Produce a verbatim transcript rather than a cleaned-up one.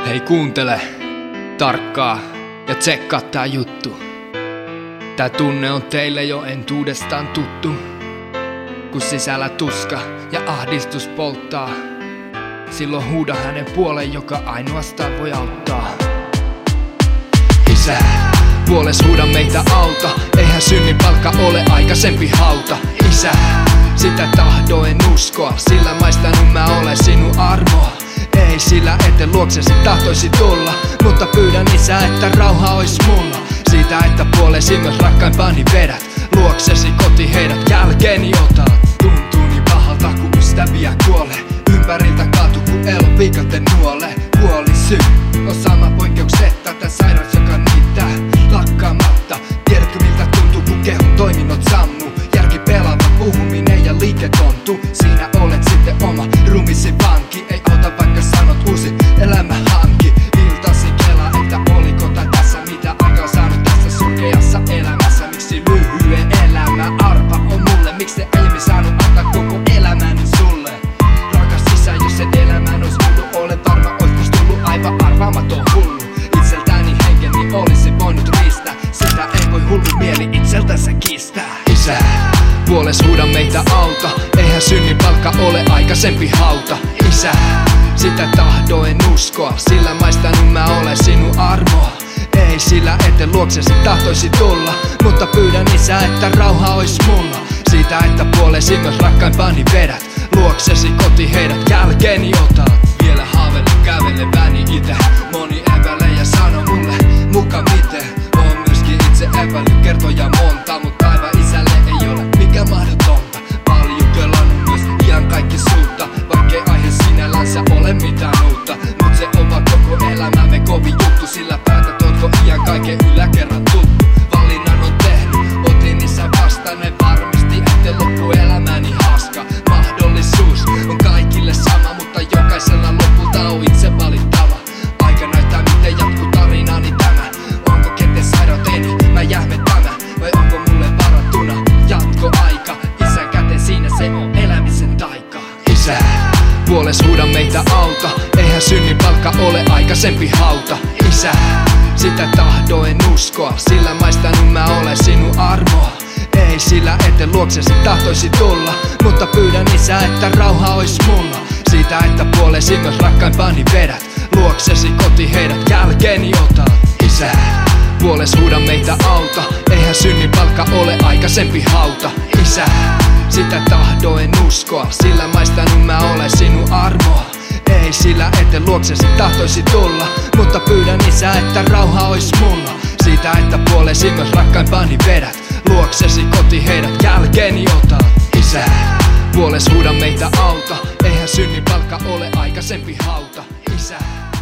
Hei kuuntele tarkkaa ja tsekkaa tää juttu. Tää tunne on teille jo entuudestaan tuttu. Kun sisällä tuska ja ahdistus polttaa, silloin huuda hänen puoleen, joka ainoastaan voi auttaa. Isä, puoles huuda meitä auta, eihän synnin palkka ole aikaisempi hauta. Isä, sitä tahdoin uskoa, sillä maistanut mä olen sinun armoa. Ei sillä eten luoksesi tahtoisi tulla, mutta pyydän isä, että rauha ois mulla. Siitä, että puolesi myös rakkaimpani vedät, luoksesi koti heidät jälkeeni otat. Tuntuu niin pahalta kun ystäviä kuolee, ympäriltä kaatu kun elon viikaten nuolee. Kuoli syy on sama poikkeuksetta, tää sairaus joka niittää lakkaamatta. Tiedätkö miltä tuntuu kun kehon toiminnot sammuu, järki pelaava puhuminen ja liike tontuu. Siinä olet sitten oma rumisi vanki, ei auta vaikka sanot uusi elämä hanki. Iltasi kelaa, että oliko tää tässä, mitä aikaa saanut tässä surkeassa elämässä. Miksi lyhyen elämä arpa on mulle, miksi te aiemmin saanut antaa koko elämäni sulle. Rakas isä, jos sen elämän ois hullu, olen varma ois musta tullut aivan arvaamaton hullu. Itseltäni henkeni olisi voinut riistää, sitä ei voi hullu mieli itseltänsä kiistää. Isä, puoles huuda meitä auta, eihän synnin palkka ole aikaisempi hauta. Isä, sitä tahdoin uskoa, sillä maistanut mä olen sinun armoa. Ei sillä eten luoksesi tahtoisi tulla, mutta pyydän isä, että rauha ois mulla. Siitä, että puolesi myös rakkaimpani vedät, luoksesi koti heidät jälkeeni otat. Vielä haaveillut käveleväni ite, moni epäilee ja sano mulle muka miten. Oon myöskin itse epäillyt kertoja monta, mutta aivan isälle ei ole mikä mahdotonta. Paljon kelannut myös ihan kaikki suutta, vaikkei aihe sinällänsä ole mitään uutta. Mut se on vaan koko elämämme kovin juttu, sillä päätät ootko iän kaiken yläkerran tuttu. Valinnan on tehnyt, otin isän vastaan, näin varmisti etten loppuelämäni haska. Mahdollisuus on kaikille sama, mutta jokaisella lopulta on itse valittava. Aika näyttää miten jatkuu tarinani tämä. Onko keten sairauteni mä jähmettämä, vai onko mulle varattuna jatkoaika? Isän käteen siinä se on elämisen taika. Isä, puoles huuda meitä auta, eihän synnin palkka ole aikaisempi hauta. Isä, sitä tahdoin uskoa, sillä maistanut mä olen sinun armoa. Ei sillä eten luoksesi tahtoisi tulla, mutta pyydän isä, että rauha ois mulla. Siitä, että puolesi myös rakkaimpani vedät, luoksesi koti heidät jälkeeni otat. Isä, puoles huuda meitä auta, eihän synnin palkka ole aikaisempi hauta. Isä, sitä tahdoin uskoa, sillä maistanut mä olen sinun armoa. Ei sillä eten luoksesi tahtoisi tulla, mutta pyydän isä, että rauha ois mulla. Siitä, että puolesi myös rakkaimpani vedät, luoksesi koti heidät jälkeeni otat. Isä, puoles huuda meitä auta, eihän synnin palkka ole aikaisempi hauta. Isä.